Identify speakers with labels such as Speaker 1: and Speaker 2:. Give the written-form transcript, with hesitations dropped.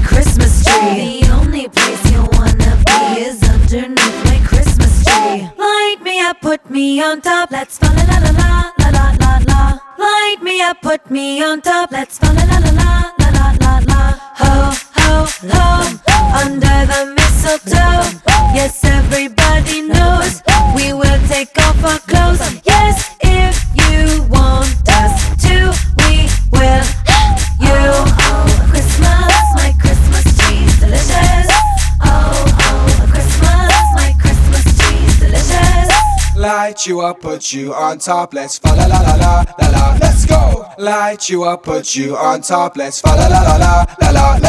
Speaker 1: Christmas tree. The only place you wanna be is underneath my Christmas tree. Light me up, put me on top. Let's fa la la la la la la la la. Light me up, put me on top. Let's fa la la la la la la la la. Ho ho ho, under the mistletoe. Yes, everybody knows we will take off our clothes. Yes, if you want us to, we will. You, Christmas, my Christmas tree's delicious. Oh, Christmas, my Christmas tree's delicious.
Speaker 2: Light you up, put you on top. Let's fa la la la la la la. Let's go. Light you up, put you on top. Let's fa la la la la la la.